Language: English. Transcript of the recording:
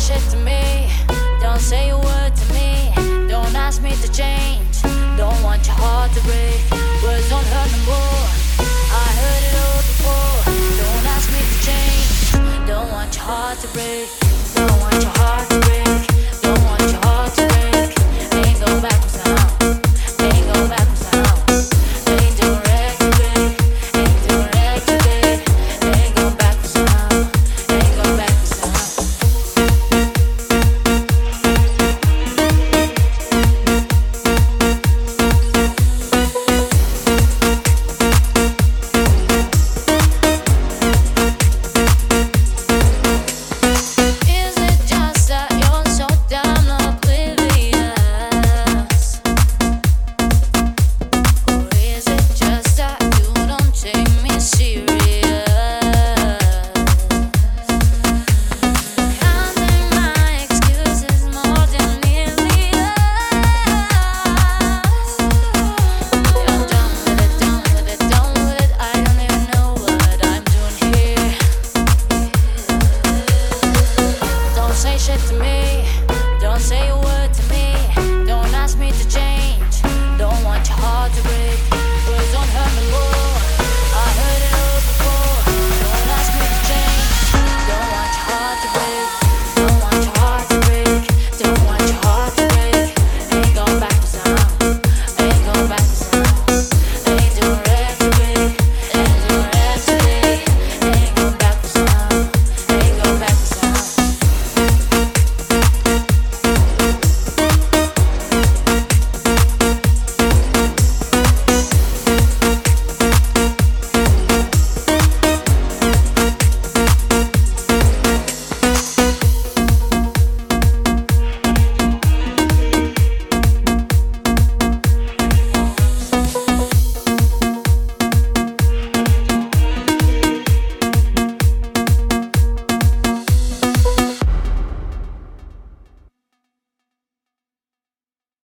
shit to me. Don't say a word to me. Don't ask me to change. Don't want your heart to break. Words don't hurt no more. I heard it all before. Don't ask me to change. Don't want your heart to break. Don't want your heart to break. Don't want your heart to break. Ain't go backwards now. Ain't go backwards now. Ain't doing retrograde. Ain't doing retrograde. Ain't go backwards now. Ain't go backwards now. Is it just that you're so damn oblivious? Or is it just that you don't take me serious? Counting my excuses more than nearly You're done with it, done with it, done with it. I don't even know what I'm doing here. Don't say shit to me.